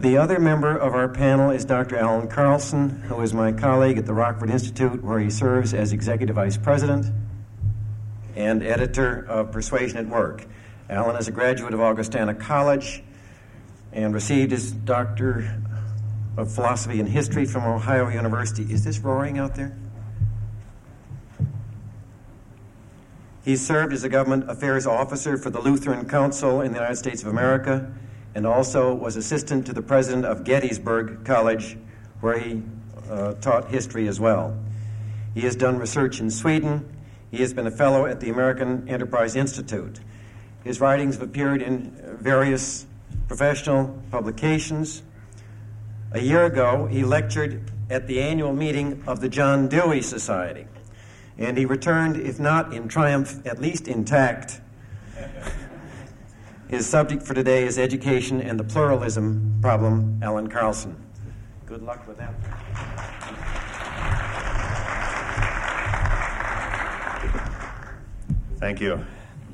The other member of our panel is Dr. Alan Carlson, who is my colleague at the Rockford Institute, where he serves as Executive Vice President and editor of Persuasion at Work. Alan is a graduate of Augustana College and received his Doctor of Philosophy and History from Ohio University. Is this roaring out there? He served as a government affairs officer for the Lutheran Council in the United States of America and also was assistant to the president of Gettysburg College, where he taught history as well. He has done research in Sweden. He has been a fellow at the American Enterprise Institute. His writings have appeared in various professional publications. A year ago, he lectured at the annual meeting of the John Dewey Society, and he returned, if not in triumph, at least intact. His subject for today is education and the pluralism problem. Alan Carlson. Good luck with that. Thank you.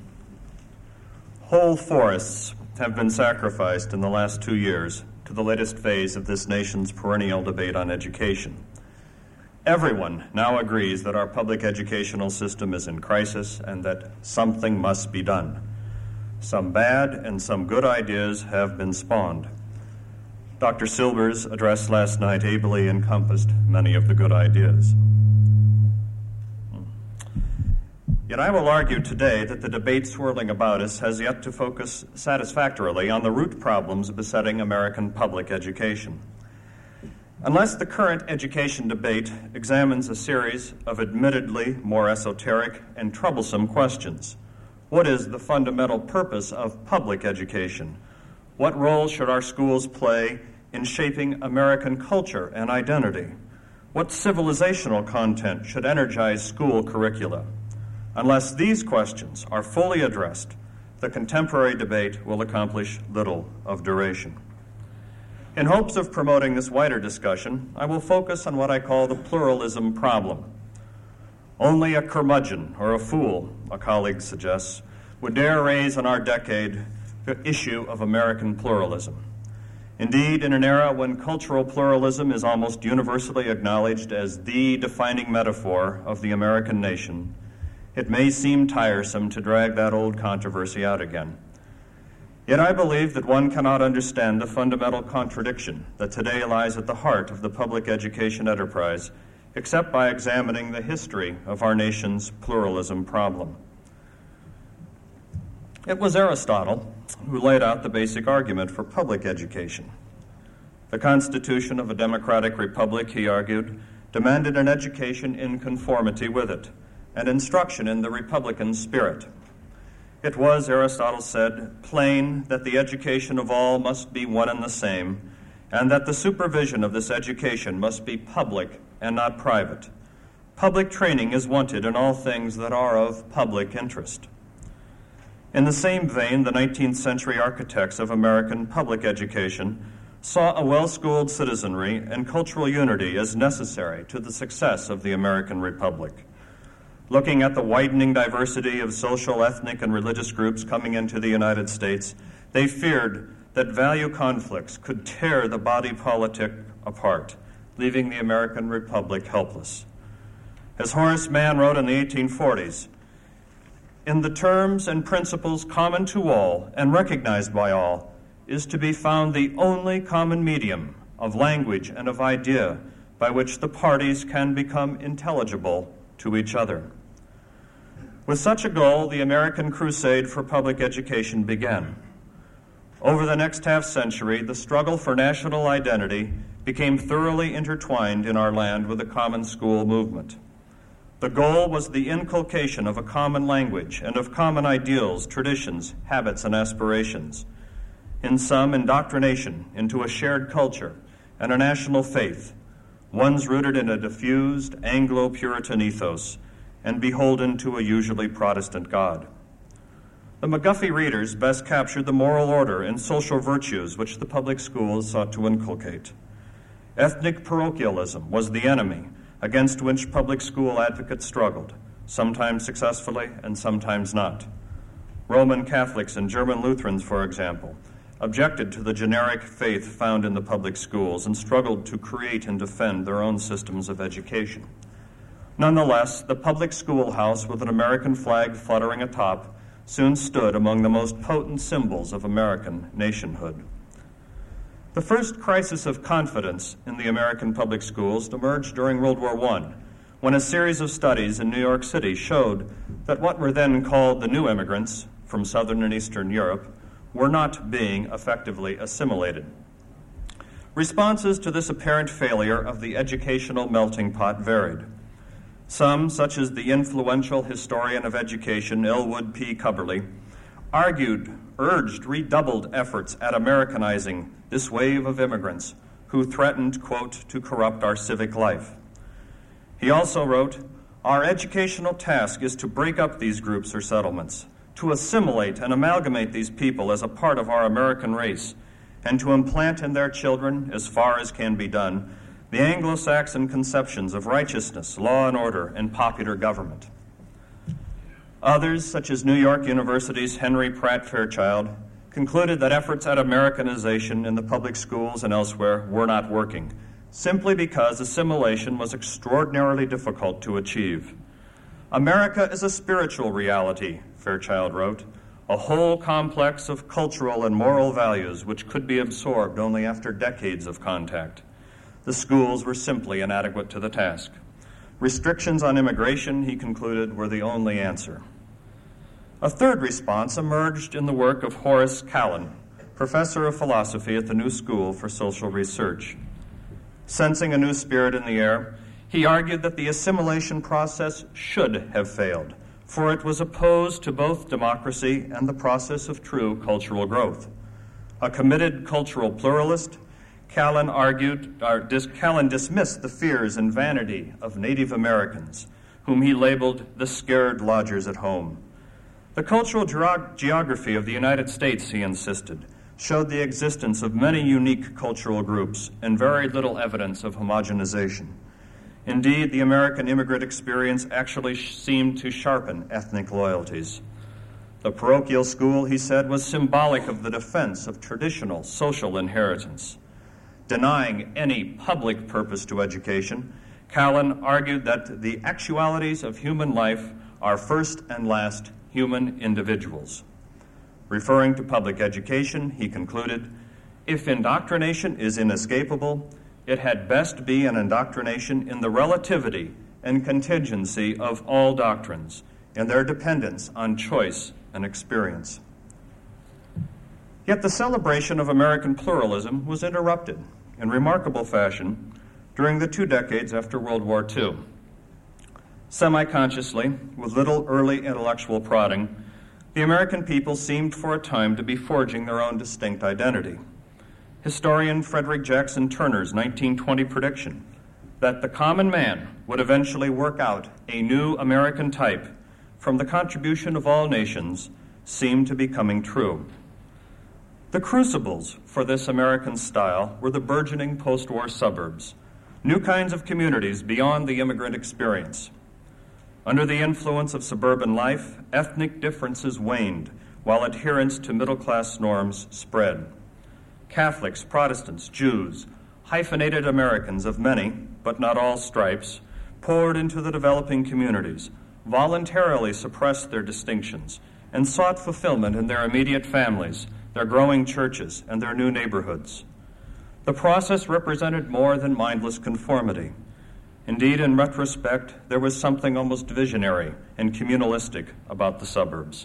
Whole forests have been sacrificed in the last 2 years to the latest phase of this nation's perennial debate on education. Everyone now agrees that our public educational system is in crisis and that something must be done. Some bad and some good ideas have been spawned. Dr. Silber's address last night ably encompassed many of the good ideas. Yet I will argue today that the debate swirling about us has yet to focus satisfactorily on the root problems besetting American public education. Unless the current education debate examines a series of admittedly more esoteric and troublesome questions. What is the fundamental purpose of public education? What role should our schools play in shaping American culture and identity? What civilizational content should energize school curricula? Unless these questions are fully addressed, the contemporary debate will accomplish little of duration. In hopes of promoting this wider discussion, I will focus on what I call the pluralism problem. Only a curmudgeon or a fool, a colleague suggests, would dare raise in our decade the issue of American pluralism. Indeed, in an era when cultural pluralism is almost universally acknowledged as the defining metaphor of the American nation, it may seem tiresome to drag that old controversy out again. Yet I believe that one cannot understand the fundamental contradiction that today lies at the heart of the public education enterprise except by examining the history of our nation's pluralism problem. It was Aristotle who laid out the basic argument for public education. The Constitution of a democratic republic, he argued, demanded an education in conformity with it, and instruction in the republican spirit. It was, Aristotle said, plain that the education of all must be one and the same, and that the supervision of this education must be public and not private. Public training is wanted in all things that are of public interest. In the same vein, the 19th century architects of American public education saw a well-schooled citizenry and cultural unity as necessary to the success of the American Republic. Looking at the widening diversity of social, ethnic, and religious groups coming into the United States, they feared that value conflicts could tear the body politic apart, leaving the American Republic helpless. As Horace Mann wrote in the 1840s, "In the terms and principles common to all and recognized by all is to be found the only common medium of language and of idea by which the parties can become intelligible to each other." With such a goal, the American crusade for public education began. Over the next half-century, the struggle for national identity became thoroughly intertwined in our land with the common school movement. The goal was the inculcation of a common language and of common ideals, traditions, habits, and aspirations. In some, indoctrination into a shared culture and a national faith, ones rooted in a diffused Anglo-Puritan ethos and beholden to a usually Protestant God. The McGuffey readers best captured the moral order and social virtues which the public schools sought to inculcate. Ethnic parochialism was the enemy against which public school advocates struggled, sometimes successfully and sometimes not. Roman Catholics and German Lutherans, for example, objected to the generic faith found in the public schools, and struggled to create and defend their own systems of education. Nonetheless, the public schoolhouse with an American flag fluttering atop soon stood among the most potent symbols of American nationhood. The first crisis of confidence in the American public schools emerged during World War I, when a series of studies in New York City showed that what were then called the new immigrants from Southern and Eastern Europe were not being effectively assimilated. Responses to this apparent failure of the educational melting pot varied. Some, such as the influential historian of education, Elwood P. Cubberley, urged redoubled efforts at Americanizing this wave of immigrants who threatened, quote, to corrupt our civic life. He also wrote, "Our educational task is to break up these groups or settlements, to assimilate and amalgamate these people as a part of our American race, and to implant in their children, as far as can be done, the Anglo-Saxon conceptions of righteousness, law and order, and popular government." Others, such as New York University's Henry Pratt Fairchild, concluded that efforts at Americanization in the public schools and elsewhere were not working, simply because assimilation was extraordinarily difficult to achieve. "America is a spiritual reality," Fairchild wrote, "a whole complex of cultural and moral values which could be absorbed only after decades of contact. The schools were simply inadequate to the task. Restrictions on immigration," he concluded, "were the only answer." A third response emerged in the work of Horace Kallen, professor of philosophy at the New School for Social Research. Sensing a new spirit in the air, he argued that the assimilation process should have failed, for it was opposed to both democracy and the process of true cultural growth. A committed cultural pluralist, Kallen dismissed the fears and vanity of Native Americans, whom he labeled the scared lodgers at home. The cultural geography of the United States, he insisted, showed the existence of many unique cultural groups and very little evidence of homogenization. Indeed, the American immigrant experience actually seemed to sharpen ethnic loyalties. The parochial school, he said, was symbolic of the defense of traditional social inheritance. Denying any public purpose to education, Kallen argued that the actualities of human life are first and last human individuals. Referring to public education, he concluded, "If indoctrination is inescapable, it had best be an indoctrination in the relativity and contingency of all doctrines and their dependence on choice and experience." Yet the celebration of American pluralism was interrupted in remarkable fashion during the 2 decades after World War II. Semi-consciously, with little early intellectual prodding, the American people seemed for a time to be forging their own distinct identity. Historian Frederick Jackson Turner's 1920 prediction that the common man would eventually work out a new American type from the contribution of all nations seemed to be coming true. The crucibles for this American style were the burgeoning post-war suburbs, new kinds of communities beyond the immigrant experience. Under the influence of suburban life, ethnic differences waned, while adherence to middle-class norms spread. Catholics, Protestants, Jews, hyphenated Americans of many, but not all stripes, poured into the developing communities, voluntarily suppressed their distinctions, and sought fulfillment in their immediate families, their growing churches, and their new neighborhoods. The process represented more than mindless conformity. Indeed, in retrospect, there was something almost visionary and communalistic about the suburbs.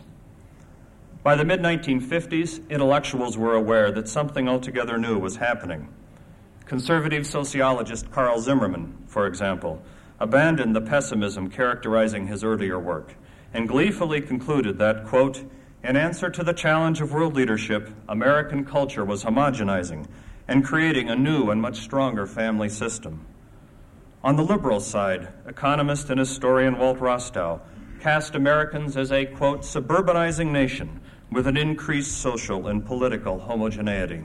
By the mid-1950s, intellectuals were aware that something altogether new was happening. Conservative sociologist Carl Zimmerman, for example, abandoned the pessimism characterizing his earlier work and gleefully concluded that, quote, "In answer to the challenge of world leadership, American culture was homogenizing and creating a new and much stronger family system." On the liberal side, economist and historian Walt Rostow cast Americans as a, quote, "suburbanizing nation with an increased social and political homogeneity."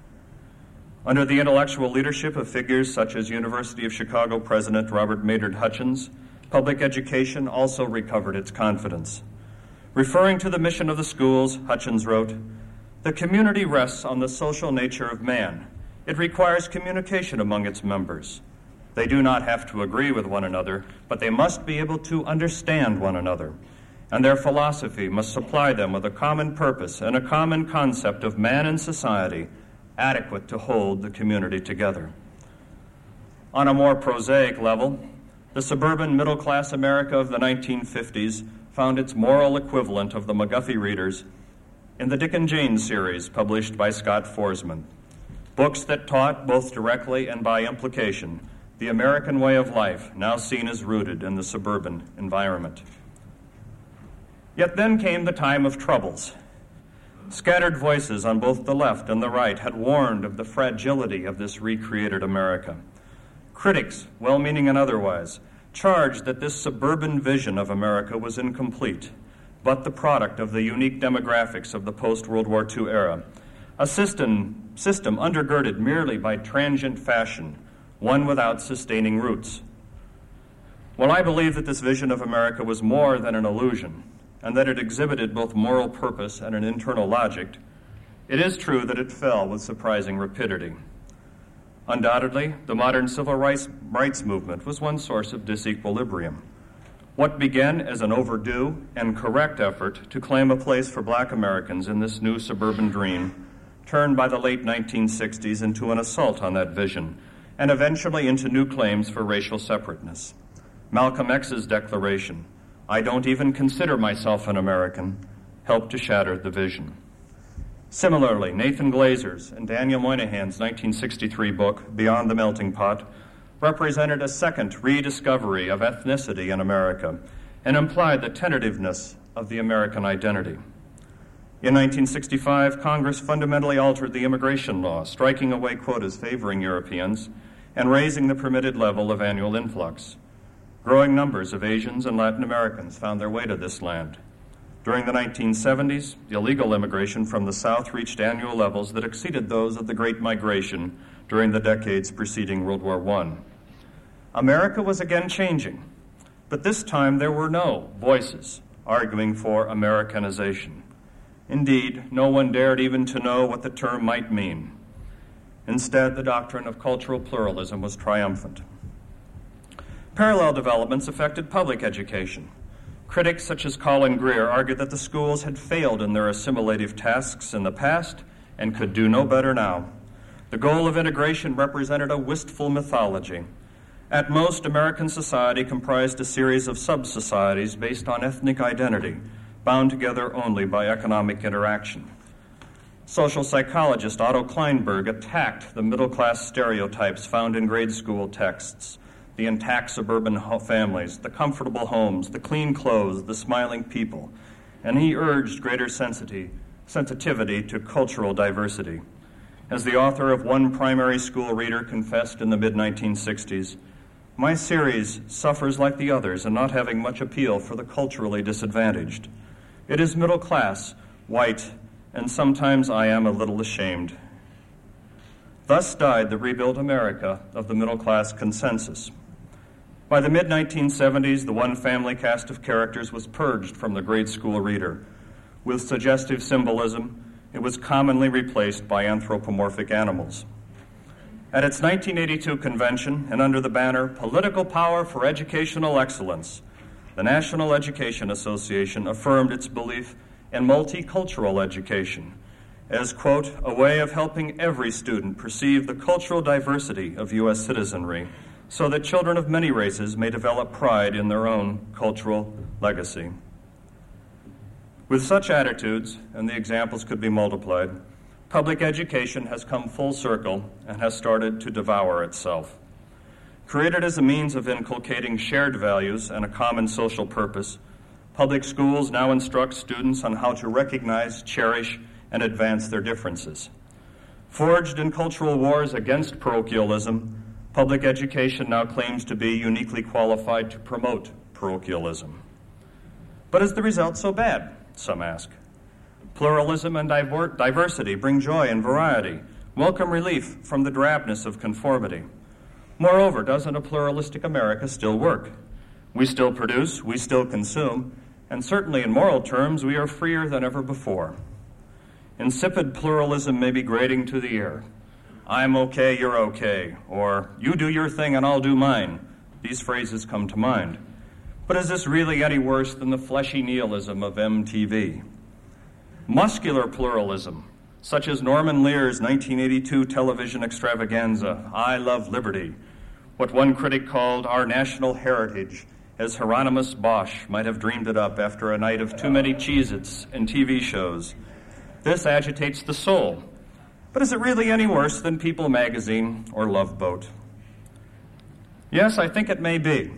Under the intellectual leadership of figures such as University of Chicago President Robert Maynard Hutchins, public education also recovered its confidence. Referring to the mission of the schools, Hutchins wrote, The community rests on the social nature of man. It requires communication among its members. They do not have to agree with one another, but they must be able to understand one another, and their philosophy must supply them with a common purpose and a common concept of man and society adequate to hold the community together. On a more prosaic level, the suburban middle-class America of the 1950s found its moral equivalent of the McGuffey readers in the Dick and Jane series published by Scott Forsman, books that taught, both directly and by implication, the American way of life, now seen as rooted in the suburban environment. Yet then came the time of troubles. Scattered voices on both the left and the right had warned of the fragility of this recreated America. Critics, well-meaning and otherwise, charged that this suburban vision of America was incomplete, but the product of the unique demographics of the post-World War II era, a system undergirded merely by transient fashion, one without sustaining roots. While I believe that this vision of America was more than an illusion, and that it exhibited both moral purpose and an internal logic, it is true that it fell with surprising rapidity. Undoubtedly, the modern civil rights movement was one source of disequilibrium. What began as an overdue and correct effort to claim a place for Black Americans in this new suburban dream turned by the late 1960s into an assault on that vision, and eventually into new claims for racial separateness. Malcolm X's declaration, "I don't even consider myself an American," helped to shatter the vision. Similarly, Nathan Glazer's and Daniel Moynihan's 1963 book, Beyond the Melting Pot, represented a second rediscovery of ethnicity in America and implied the tentativeness of the American identity. In 1965, Congress fundamentally altered the immigration law, striking away quotas favoring Europeans and raising the permitted level of annual influx. Growing numbers of Asians and Latin Americans found their way to this land. During the 1970s, illegal immigration from the South reached annual levels that exceeded those of the Great Migration during the decades preceding World War I. America was again changing, but this time there were no voices arguing for Americanization. Indeed, no one dared even to know what the term might mean. Instead, the doctrine of cultural pluralism was triumphant. Parallel developments affected public education. Critics such as Colin Greer argued that the schools had failed in their assimilative tasks in the past and could do no better now. The goal of integration represented a wistful mythology. At most, American society comprised a series of sub-societies based on ethnic identity, bound together only by economic interaction. Social psychologist Otto Kleinberg attacked the middle-class stereotypes found in grade school texts: the intact suburban families, the comfortable homes, the clean clothes, the smiling people, and he urged greater sensitivity to cultural diversity. As the author of One Primary School Reader confessed in the mid-1960s, "My series suffers like the others in not having much appeal for the culturally disadvantaged. It is middle class, white, and sometimes I am a little ashamed." Thus died the rebuilt America of the middle-class consensus. By the mid-1970s, the one-family cast of characters was purged from the grade school reader. With suggestive symbolism, it was commonly replaced by anthropomorphic animals. At its 1982 convention, and under the banner "Political Power for Educational Excellence," the National Education Association affirmed its belief in multicultural education as, quote, "a way of helping every student perceive the cultural diversity of U.S. citizenry so that children of many races may develop pride in their own cultural legacy." With such attitudes, and the examples could be multiplied, public education has come full circle and has started to devour itself. Created as a means of inculcating shared values and a common social purpose, public schools now instruct students on how to recognize, cherish, and advance their differences. Forged in cultural wars against parochialism, public education now claims to be uniquely qualified to promote parochialism. But is the result so bad, some ask? Pluralism and diversity bring joy and variety, welcome relief from the drabness of conformity. Moreover, doesn't a pluralistic America still work? We still produce, we still consume, and certainly in moral terms, we are freer than ever before. Insipid pluralism may be grating to the ear. I'm okay, you're okay, or you do your thing and I'll do mine. These phrases come to mind. But is this really any worse than the fleshy nihilism of MTV? Muscular pluralism, such as Norman Lear's 1982 television extravaganza, I Love Liberty, what one critic called our national heritage, as Hieronymus Bosch might have dreamed it up after a night of too many Cheez-Its and TV shows. This agitates the soul. But is it really any worse than People magazine or Love Boat? Yes, I think it may be.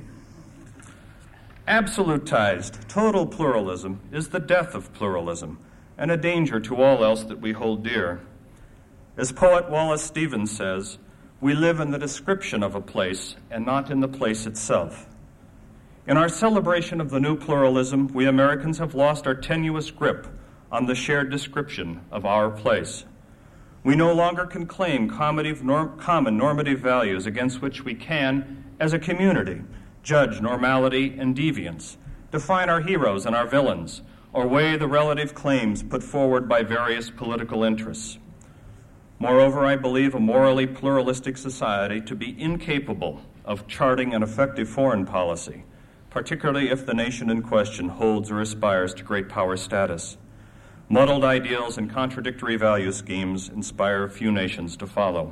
Absolutized, total pluralism is the death of pluralism and a danger to all else that we hold dear. As poet Wallace Stevens says, we live in the description of a place and not in the place itself. In our celebration of the new pluralism, we Americans have lost our tenuous grip on the shared description of our place. We no longer can claim common normative values against which we can, as a community, judge normality and deviance, define our heroes and our villains, or weigh the relative claims put forward by various political interests. Moreover, I believe a morally pluralistic society to be incapable of charting an effective foreign policy, particularly if the nation in question holds or aspires to great power status. Muddled ideals and contradictory value schemes inspire few nations to follow.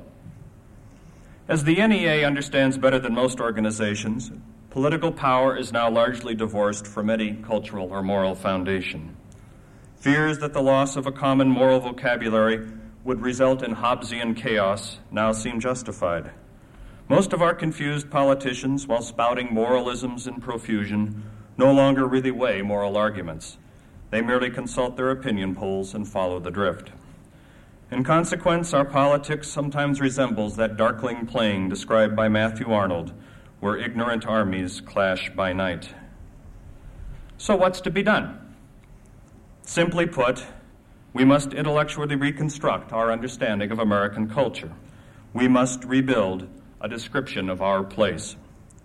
As the NEA understands better than most organizations, political power is now largely divorced from any cultural or moral foundation. Fears that the loss of a common moral vocabulary would result in Hobbesian chaos now seem justified. Most of our confused politicians, while spouting moralisms in profusion, no longer really weigh moral arguments. They merely consult their opinion polls and follow the drift. In consequence, our politics sometimes resembles that darkling plain described by Matthew Arnold, where ignorant armies clash by night. So what's to be done? Simply put, we must intellectually reconstruct our understanding of American culture. We must rebuild a description of our place.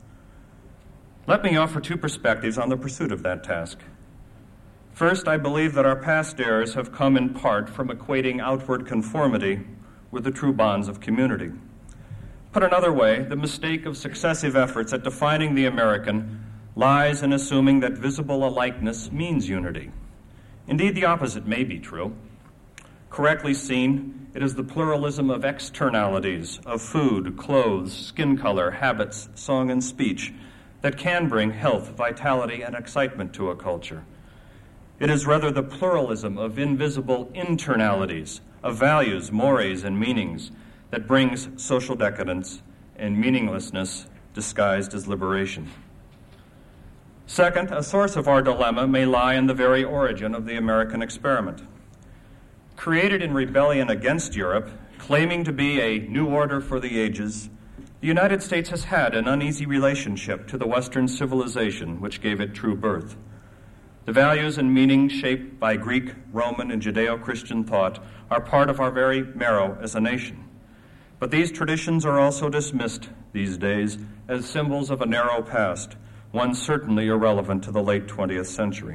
Let me offer two perspectives on the pursuit of that task. First, I believe that our past errors have come in part from equating outward conformity with the true bonds of community. Put another way, the mistake of successive efforts at defining the American lies in assuming that visible alikeness means unity. Indeed, the opposite may be true. Correctly seen, it is the pluralism of externalities, of food, clothes, skin color, habits, song, and speech that can bring health, vitality, and excitement to a culture. It is rather the pluralism of invisible internalities, of values, mores, and meanings that brings social decadence and meaninglessness disguised as liberation. Second, a source of our dilemma may lie in the very origin of the American experiment. Created in rebellion against Europe, claiming to be a new order for the ages, the United States has had an uneasy relationship to the Western civilization which gave it true birth. The values and meanings shaped by Greek, Roman, and Judeo-Christian thought are part of our very marrow as a nation. But these traditions are also dismissed these days as symbols of a narrow past, one certainly irrelevant to the late 20th century.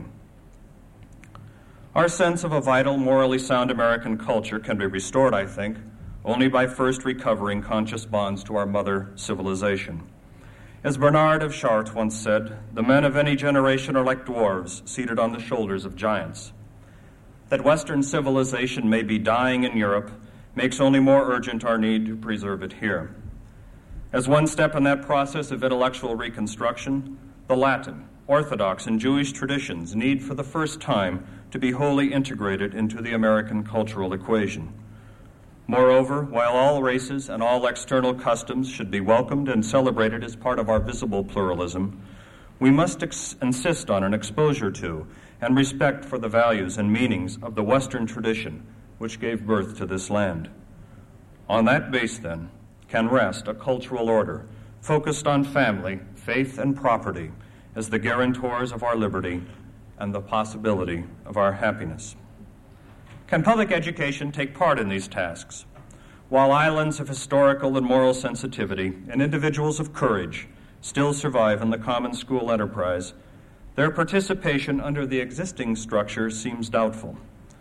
Our sense of a vital, morally sound American culture can be restored, I think, only by first recovering conscious bonds to our mother civilization. As Bernard of Chartres once said, the men of any generation are like dwarves seated on the shoulders of giants. That Western civilization may be dying in Europe makes only more urgent our need to preserve it here. As one step in that process of intellectual reconstruction, the Latin, Orthodox, and Jewish traditions need for the first time to be wholly integrated into the American cultural equation. Moreover, while all races and all external customs should be welcomed and celebrated as part of our visible pluralism, we must insist on an exposure to and respect for the values and meanings of the Western tradition which gave birth to this land. On that base, then, can rest a cultural order focused on family, faith, and property as the guarantors of our liberty and the possibility of our happiness. Can public education take part in these tasks? While islands of historical and moral sensitivity and individuals of courage still survive in the common school enterprise, their participation under the existing structure seems doubtful.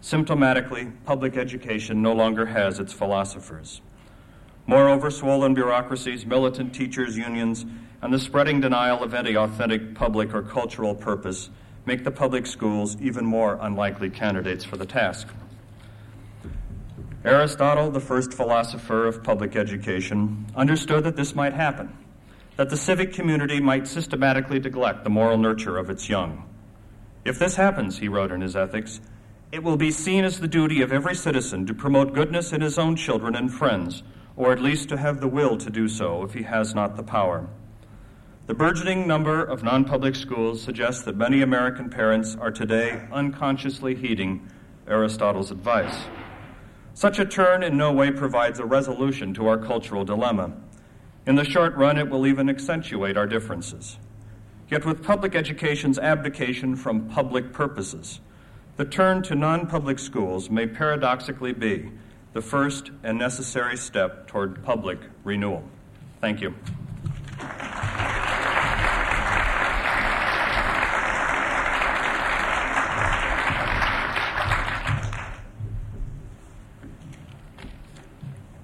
Symptomatically, public education no longer has its philosophers. Moreover, swollen bureaucracies, militant teachers' unions, and the spreading denial of any authentic public or cultural purpose make the public schools even more unlikely candidates for the task. Aristotle, the first philosopher of public education, understood that this might happen, that the civic community might systematically neglect the moral nurture of its young. If this happens, he wrote in his Ethics, it will be seen as the duty of every citizen to promote goodness in his own children and friends, or at least to have the will to do so if he has not the power. The burgeoning number of non-public schools suggests that many American parents are today unconsciously heeding Aristotle's advice. Such a turn in no way provides a resolution to our cultural dilemma. In the short run, it will even accentuate our differences. Yet with public education's abdication from public purposes, the turn to non-public schools may paradoxically be the first and necessary step toward public renewal. Thank you.